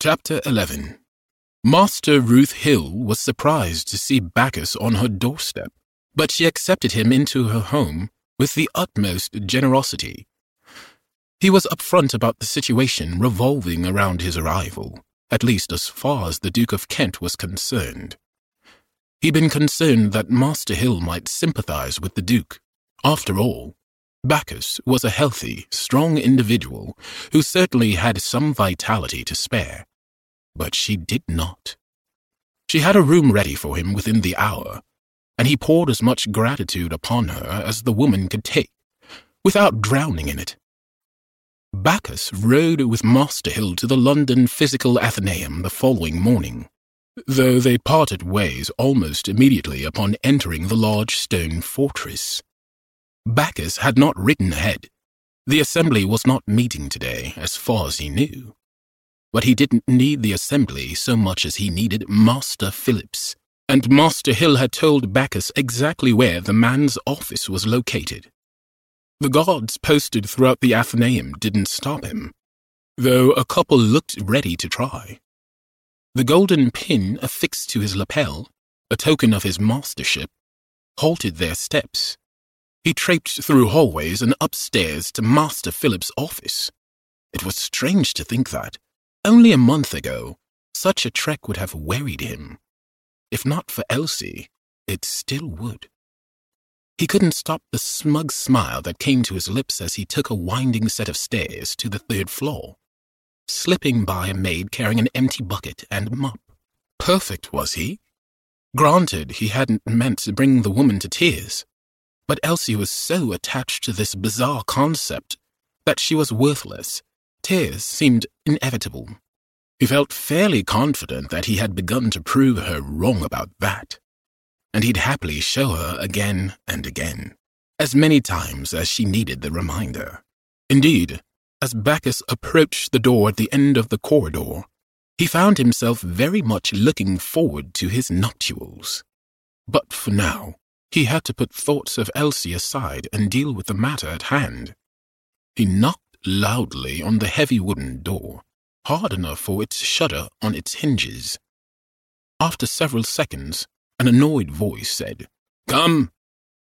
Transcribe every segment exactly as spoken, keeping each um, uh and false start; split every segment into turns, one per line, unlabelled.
Chapter eleven. Master Ruth Hill was surprised to see Bacchus on her doorstep, but she accepted him into her home with the utmost generosity. He was upfront about the situation revolving around his arrival, at least as far as the Duke of Kent was concerned. He'd been concerned that Master Hill might sympathize with the Duke. After all, Bacchus was a healthy, strong individual who certainly had some vitality to spare. But she did not. She had a room ready for him within the hour, and he poured as much gratitude upon her as the woman could take, without drowning in it. Bacchus rode with Master Hill to the London Physical Athenaeum the following morning, though they parted ways almost immediately upon entering the large stone fortress. Bacchus had not ridden ahead. The assembly was not meeting today, as far as he knew. But he didn't need the assembly so much as he needed Master Phillips, and Master Hill had told Bacchus exactly where the man's office was located. The guards posted throughout the Athenaeum didn't stop him, though a couple looked ready to try. The golden pin affixed to his lapel, a token of his mastership, halted their steps. He traipsed through hallways and upstairs to Master Phillips' office. It was strange to think that, only a month ago, such a trek would have wearied him. If not for Elsie, it still would. He couldn't stop the smug smile that came to his lips as he took a winding set of stairs to the third floor, slipping by a maid carrying an empty bucket and mop. Perfect, was he? Granted, he hadn't meant to bring the woman to tears, but Elsie was so attached to this bizarre concept that she was worthless. Tears seemed inevitable. He felt fairly confident that he had begun to prove her wrong about that, and he'd happily show her again and again, as many times as she needed the reminder. Indeed, as Bacchus approached the door at the end of the corridor, he found himself very much looking forward to his nuptials. But for now, he had to put thoughts of Elsie aside and deal with the matter at hand. He knocked loudly on the heavy wooden door, hard enough for it to shudder on its hinges. After several seconds, an annoyed voice said, "Come."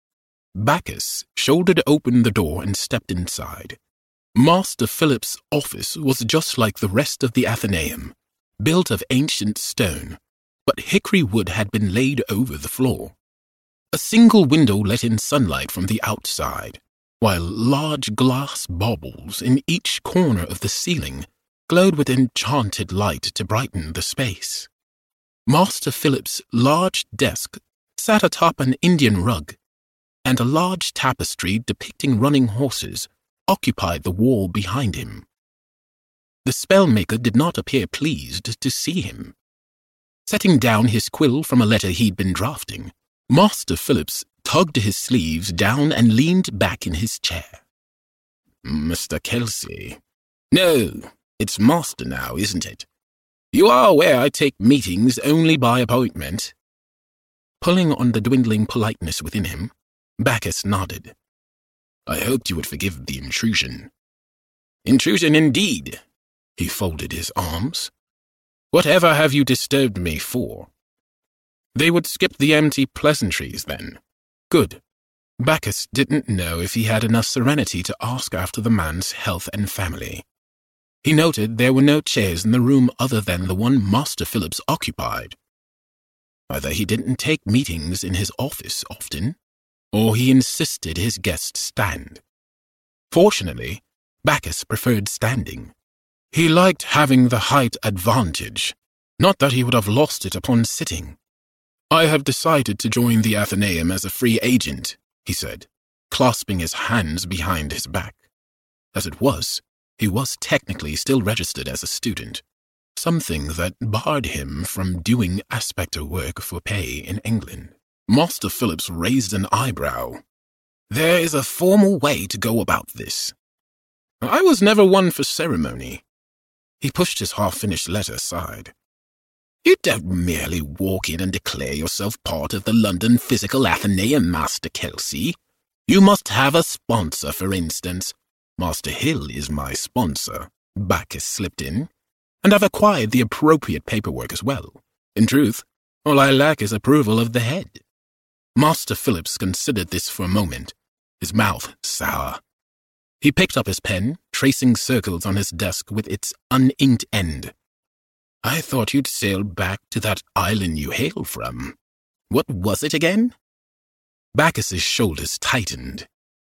Bacchus shouldered open the door and stepped inside. Master Phillips' office was just like the rest of the Athenaeum, built of ancient stone, but hickory wood had been laid over the floor. A single window let in sunlight from the outside, while large glass baubles in each corner of the ceiling glowed with enchanted light to brighten the space. Master Phillips' large desk sat atop an Indian rug, and a large tapestry depicting running horses occupied the wall behind him. The spellmaker did not appear pleased to see him. Setting down his quill from a letter he'd been drafting, Master Phillips tugged his sleeves down and leaned back in his chair. "Mister Kelsey." "No, it's Master now, isn't it? You are aware I take meetings only by appointment." Pulling on the dwindling politeness within him, Bacchus nodded. "I hoped you would forgive the intrusion." "Intrusion indeed." He folded his arms. "Whatever have you disturbed me for?" They would skip the empty pleasantries, then. Good. Bacchus didn't know if he had enough serenity to ask after the man's health and family. He noted there were no chairs in the room other than the one Master Phillips occupied. Either he didn't take meetings in his office often, or he insisted his guests stand. Fortunately, Bacchus preferred standing. He liked having the height advantage, not that he would have lost it upon sitting. "I have decided to join the Athenaeum as a free agent," he said, clasping his hands behind his back. As it was, he was technically still registered as a student, something that barred him from doing aspector work for pay in England. Master Phillips raised an eyebrow. "There is a formal way to go about this." "I was never one for ceremony." He pushed his half-finished letter aside. "You don't merely walk in and declare yourself part of the London Physical Athenaeum, Master Kelsey. You must have a sponsor, for instance. Master Hill is my sponsor," Bacchus slipped in. and I've acquired the appropriate paperwork as well. In truth, all I lack is approval of the head." Master Phillips considered this for a moment, his mouth sour. He picked up his pen, tracing circles on his desk with its uninked end. "I thought you'd sailed back to that island you hailed from. What was it again?" Bacchus's shoulders tightened.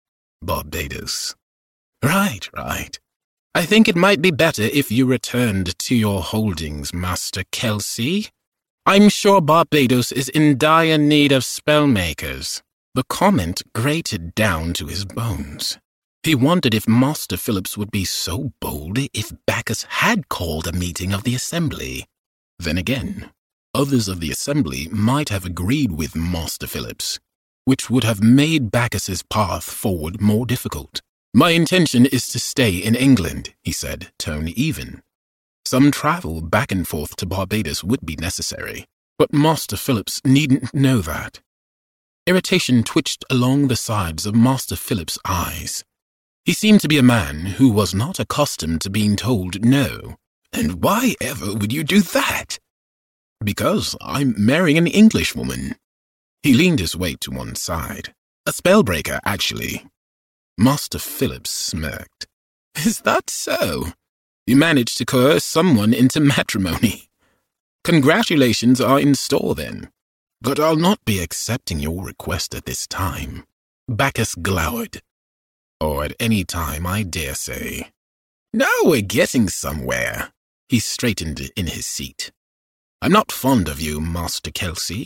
"Barbados." "Right, right. I think it might be better if you returned to your holdings, Master Kelsey. I'm sure Barbados is in dire need of spellmakers." The comment grated down to his bones. He wondered if Master Phillips would be so bold if Bacchus had called a meeting of the assembly. Then again, others of the assembly might have agreed with Master Phillips, which would have made Bacchus's path forward more difficult. "My intention is to stay in England," he said, tone even. Some travel back and forth to Barbados would be necessary, but Master Phillips needn't know that. Irritation twitched along the sides of Master Phillips' eyes. He seemed to be a man who was not accustomed to being told no. "And why ever would you do that?" "Because I'm marrying an Englishwoman." He leaned his weight to one side. "A spellbreaker, actually." Master Phillips smirked. "Is that so? You managed to coerce someone into matrimony. Congratulations are in store, then. But I'll not be accepting your request at this time." Bacchus glowered. "Or at any time, I dare say." "Now we're getting somewhere." He straightened in his seat. "I'm not fond of you, Master Kelsey."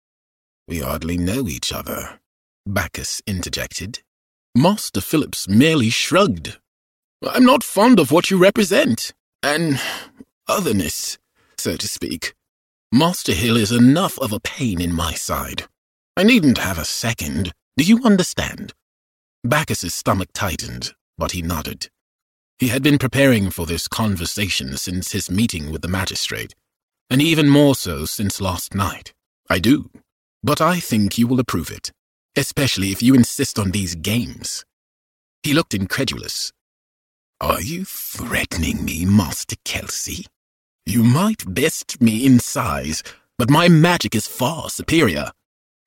"We hardly know each other," Bacchus interjected. Master Phillips merely shrugged. "I'm not fond of what you represent. An otherness, so to speak. Master Hill is enough of a pain in my side. I needn't have a second. Do you understand?" Bacchus's stomach tightened, but he nodded. He had been preparing for this conversation since his meeting with the magistrate, and even more so since last night. "I do, but I think you will approve it, especially if you insist on these games." He looked incredulous. "Are you threatening me, Master Kelsey? You might best me in size, but my magic is far superior."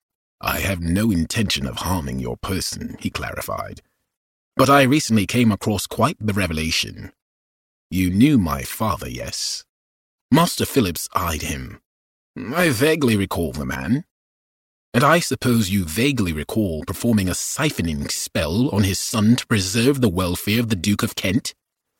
"I have no intention of harming your person," he clarified. "But I recently came across quite the revelation. You knew my father, yes?" Master Phillips eyed him. "I vaguely recall the man." "And I suppose you vaguely recall performing a siphoning spell on his son to preserve the welfare of the Duke of Kent?"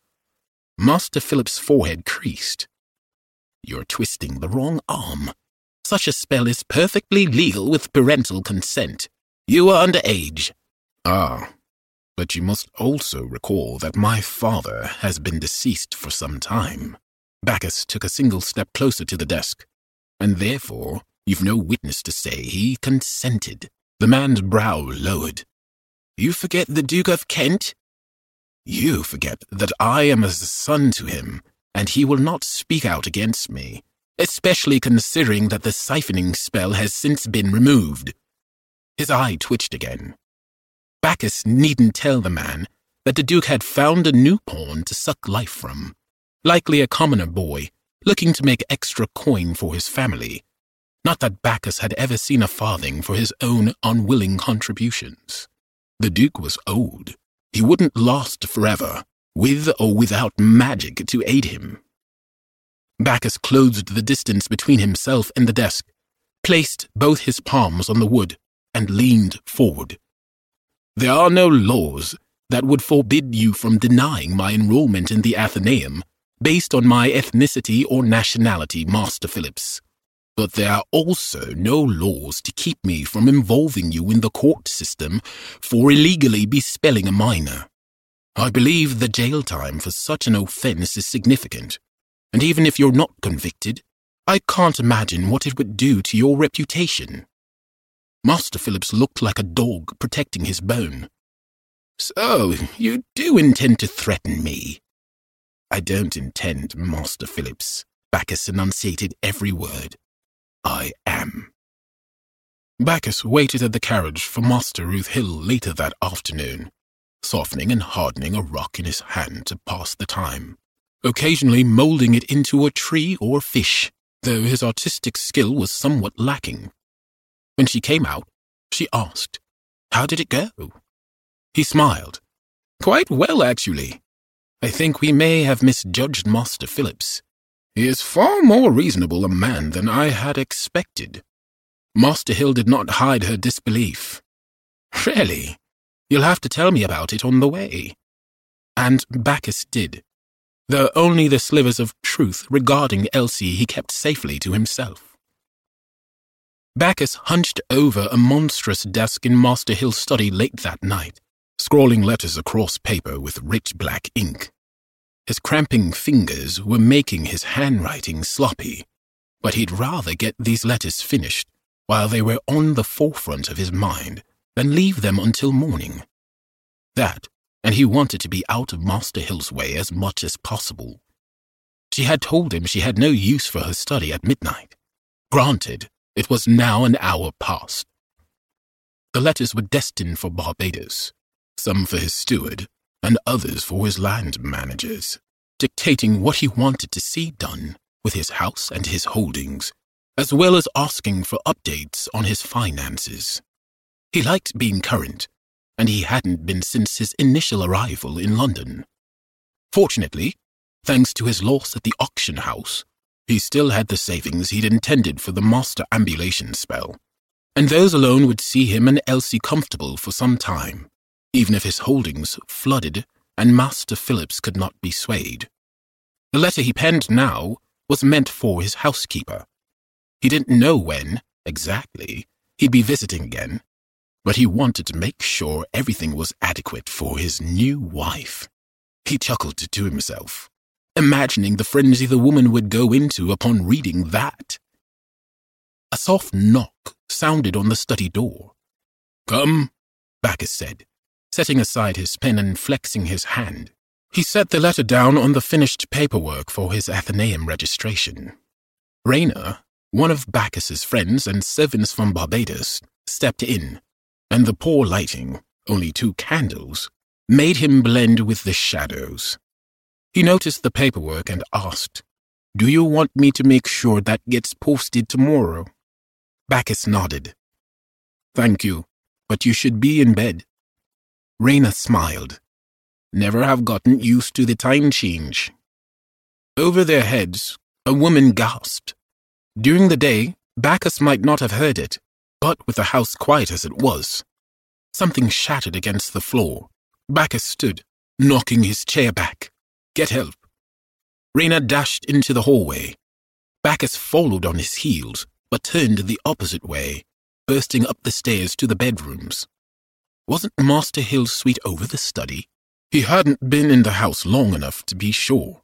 Master Phillips' forehead creased. "You're twisting the wrong arm. Such a spell is perfectly legal with parental consent. You are underage." "Ah, but you must also recall that my father has been deceased for some time." Bacchus took a single step closer to the desk. "And therefore, you've no witness to say he consented." The man's brow lowered. "You forget the Duke of Kent?" "You forget that I am as a son to him, and he will not speak out against me, especially considering that the siphoning spell has since been removed." His eye twitched again. Bacchus needn't tell the man that the Duke had found a new pawn to suck life from, likely a commoner boy looking to make extra coin for his family. Not that Bacchus had ever seen a farthing for his own unwilling contributions. The Duke was old. He wouldn't last forever, with or without magic to aid him. Bacchus closed the distance between himself and the desk, placed both his palms on the wood, and leaned forward. "There are no laws that would forbid you from denying my enrollment in the Athenaeum based on my ethnicity or nationality, Master Phillips. But there are also no laws to keep me from involving you in the court system for illegally bespelling a minor. I believe the jail time for such an offense is significant. And even if you're not convicted, I can't imagine what it would do to your reputation." Master Phillips looked like a dog protecting his bone. "So, you do intend to threaten me?" "I don't intend, Master Phillips." Bacchus enunciated every word. "I am." Bacchus waited at the carriage for Master Ruth Hill later that afternoon, softening and hardening a rock in his hand to pass the time. occasionally moulding it into a tree or fish, though his artistic skill was somewhat lacking. When she came out, she asked, "How did it go?" He smiled. "Quite well, actually. I think we may have misjudged Master Phillips. He is far more reasonable a man than I had expected." Master Hill did not hide her disbelief. "Really? You'll have to tell me about it on the way." And Bacchus did, though only the slivers of truth regarding Elsie he kept safely to himself. Bacchus hunched over a monstrous desk in Master Hill's study late that night, scrawling letters across paper with rich black ink. His cramping fingers were making his handwriting sloppy, but he'd rather get these letters finished while they were on the forefront of his mind than leave them until morning. That, and he wanted to be out of Master Hill's way as much as possible. She had told him she had no use for her study at midnight. Granted, it was now an hour past. The letters were destined for Barbados, some for his steward, and others for his land managers, dictating what he wanted to see done with his house and his holdings, as well as asking for updates on his finances. He liked being current, and he hadn't been since his initial arrival in London. Fortunately, thanks to his loss at the auction house, he still had the savings he'd intended for the master ambulation spell, and those alone would see him and Elsie comfortable for some time, even if his holdings flooded and Master Phillips could not be swayed. The letter he penned now was meant for his housekeeper. He didn't know when, exactly, he'd be visiting again, but he wanted to make sure everything was adequate for his new wife. He chuckled to himself, imagining the frenzy the woman would go into upon reading that. A soft knock sounded on the study door. "Come," Bacchus said, setting aside his pen and flexing his hand. He set the letter down on the finished paperwork for his Athenaeum registration. Raina, one of Bacchus's friends and servants from Barbados, stepped in, and the poor lighting, only two candles, made him blend with the shadows. He noticed the paperwork and asked, "Do you want me to make sure that gets posted tomorrow?" Bacchus nodded. "Thank you, but you should be in bed." Raina smiled. "Never have gotten used to the time change." Over their heads, a woman gasped. During the day, Bacchus might not have heard it, but with the house quiet as it was, something shattered against the floor. Bacchus stood, knocking his chair back. "Get help." Raina dashed into the hallway. Bacchus followed on his heels, but turned the opposite way, bursting up the stairs to the bedrooms. Wasn't Master Hill's suite over the study? He hadn't been in the house long enough to be sure.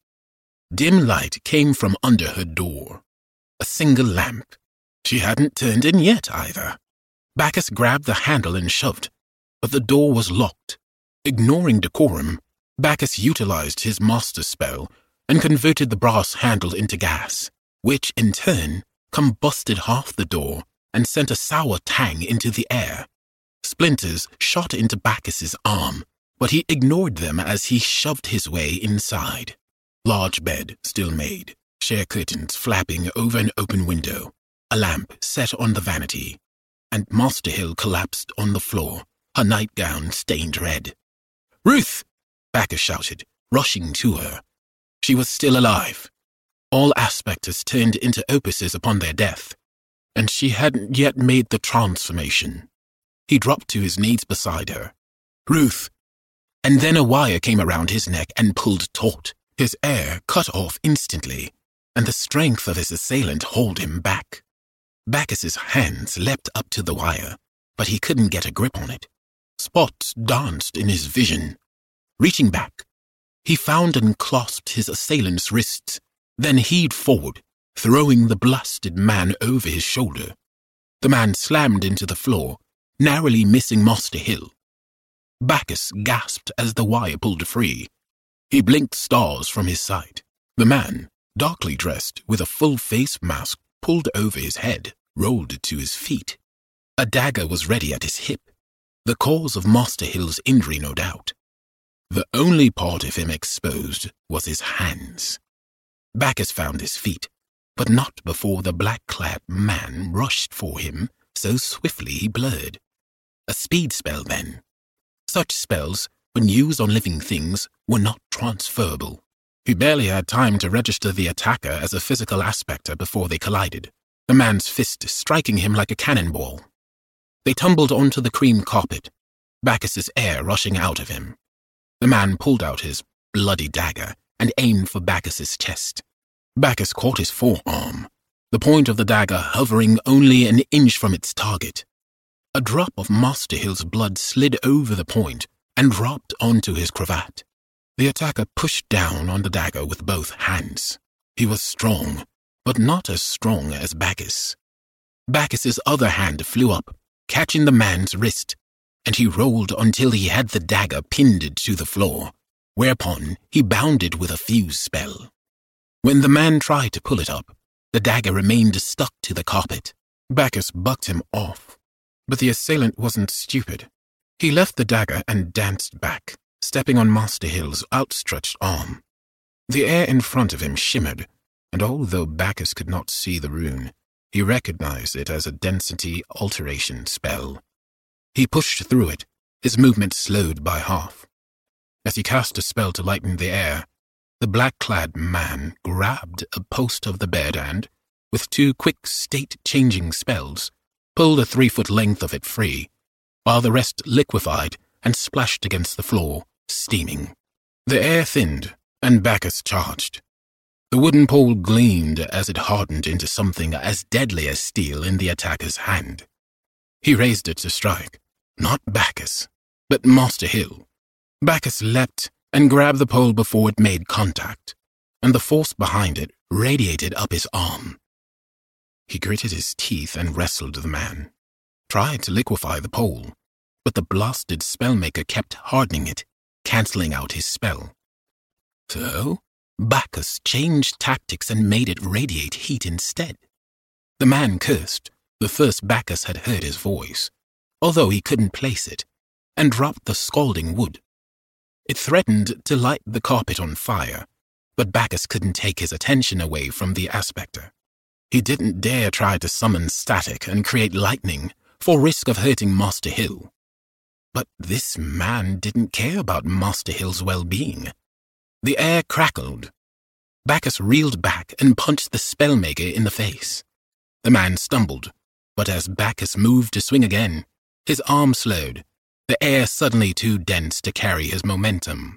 Dim light came from under her door. A single lamp. She hadn't turned in yet, either. Bacchus grabbed the handle and shoved, but the door was locked. Ignoring decorum, Bacchus utilized his master spell and converted the brass handle into gas, which, in turn, combusted half the door and sent a sour tang into the air. Splinters shot into Bacchus's arm, but he ignored them as he shoved his way inside. Large bed still made, share curtains flapping over an open window, a lamp set on the vanity, and Master Hill collapsed on the floor, her nightgown stained red. "Ruth!" Bacchus shouted, rushing to her. She was still alive. All aspects turned into opuses upon their death, and she hadn't yet made the transformation. He dropped to his knees beside her. "Ruth!" And then a wire came around his neck and pulled taut. His air cut off instantly, and the strength of his assailant hauled him back. Bacchus's hands leapt up to the wire, but he couldn't get a grip on it. Spots danced in his vision. Reaching back, he found and clasped his assailant's wrists, then heaved forward, throwing the blasted man over his shoulder. The man slammed into the floor, narrowly missing Master Hill. Bacchus gasped as the wire pulled free. He blinked stars from his sight. The man, darkly dressed with a full face mask pulled over his head, rolled to his feet. A dagger was ready at his hip, the cause of Master Hill's injury, no doubt. The only part of him exposed was his hands. Bacchus found his feet, but not before the black-clad man rushed for him so swiftly he blurred. A speed spell, then. Such spells, when used on living things, were not transferable. He barely had time to register the attacker as a physical aspector before they collided, the man's fist striking him like a cannonball. They tumbled onto the cream carpet, Bacchus's air rushing out of him. The man pulled out his bloody dagger and aimed for Bacchus's chest. Bacchus caught his forearm, the point of the dagger hovering only an inch from its target. A drop of Master Hill's blood slid over the point and dropped onto his cravat. The attacker pushed down on the dagger with both hands. He was strong, but not as strong as Bacchus. Bacchus's other hand flew up, catching the man's wrist, and he rolled until he had the dagger pinned to the floor, whereupon he bounded with a fuse spell. When the man tried to pull it up, the dagger remained stuck to the carpet. Bacchus bucked him off, but the assailant wasn't stupid. He left the dagger and danced back, stepping on Master Hill's outstretched arm. The air in front of him shimmered, and although Bacchus could not see the rune, he recognized it as a density alteration spell. He pushed through it, his movement slowed by half. As he cast a spell to lighten the air, the black-clad man grabbed a post of the bed and, with two quick state-changing spells, pulled a three-foot length of it free, while the rest liquefied and splashed against the floor, steaming. The air thinned, and Bacchus charged. The wooden pole gleamed as it hardened into something as deadly as steel in the attacker's hand. He raised it to strike, not Bacchus, but Master Hill. Bacchus leapt and grabbed the pole before it made contact, and the force behind it radiated up his arm. He gritted his teeth and wrestled the man, tried to liquefy the pole, but the blasted spellmaker kept hardening it, cancelling out his spell. So, Bacchus changed tactics and made it radiate heat instead. The man cursed, the first Bacchus had heard his voice, although he couldn't place it, and dropped the scalding wood. It threatened to light the carpet on fire, but Bacchus couldn't take his attention away from the aspector. He didn't dare try to summon static and create lightning for risk of hurting Master Hill. But this man didn't care about Master Hill's well-being. The air crackled. Bacchus reeled back and punched the spellmaker in the face. The man stumbled, but as Bacchus moved to swing again, his arm slowed, the air suddenly too dense to carry his momentum.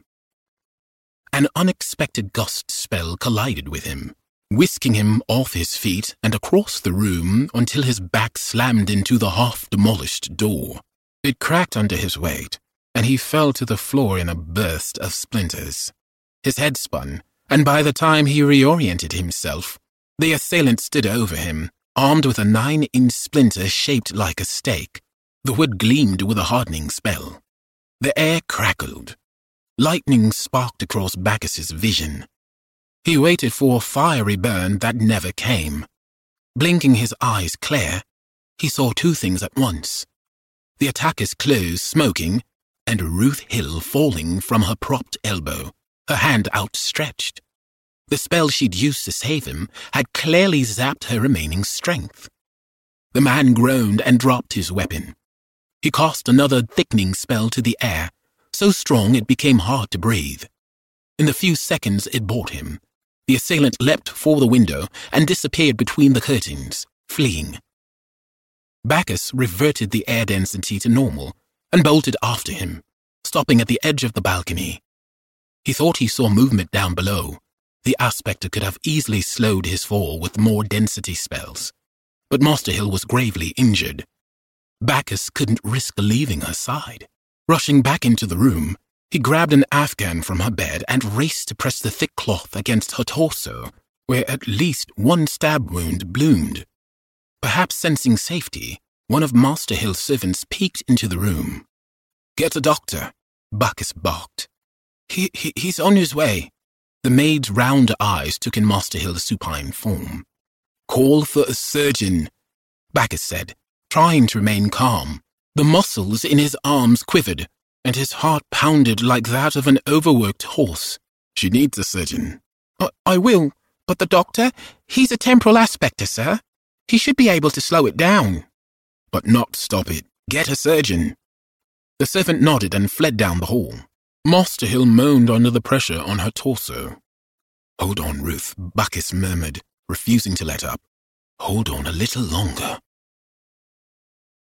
An unexpected gust spell collided with him, whisking him off his feet and across the room until his back slammed into the half-demolished door. It cracked under his weight, and he fell to the floor in a burst of splinters. His head spun, and by the time he reoriented himself, the assailant stood over him, armed with a nine-inch splinter shaped like a stake. The wood gleamed with a hardening spell. The air crackled. Lightning sparked across Bacchus's vision. He waited for a fiery burn that never came. Blinking his eyes clear, he saw two things at once. The attacker's clothes smoking, and Ruth Hill falling from her propped elbow, her hand outstretched. The spell she'd used to save him had clearly zapped her remaining strength. The man groaned and dropped his weapon. He cast another thickening spell to the air, so strong it became hard to breathe. In the few seconds it bought him, the assailant leapt for the window and disappeared between the curtains, fleeing. Bacchus reverted the air density to normal and bolted after him, stopping at the edge of the balcony. He thought he saw movement down below. The aspector could have easily slowed his fall with more density spells, but Master Hill was gravely injured. Bacchus couldn't risk leaving her side. Rushing back into the room, he grabbed an Afghan from her bed and raced to press the thick cloth against her torso, where at least one stab wound bloomed. Perhaps sensing safety, one of Master Hill's servants peeked into the room. "Get a doctor," Bacchus barked. He, he, he's on his way." The maid's round eyes took in Master Hill's supine form. "Call for a surgeon," Bacchus said, trying to remain calm. The muscles in his arms quivered, and his heart pounded like that of an overworked horse. She needs a surgeon. I, I will, but the doctor, he's a temporal aspector, sir. He should be able to slow it down. But not stop it. Get a surgeon. The servant nodded and fled down the hall. Master Hill moaned under the pressure on her torso. Hold on, Ruth, Bacchus murmured, refusing to let up. Hold on a little longer.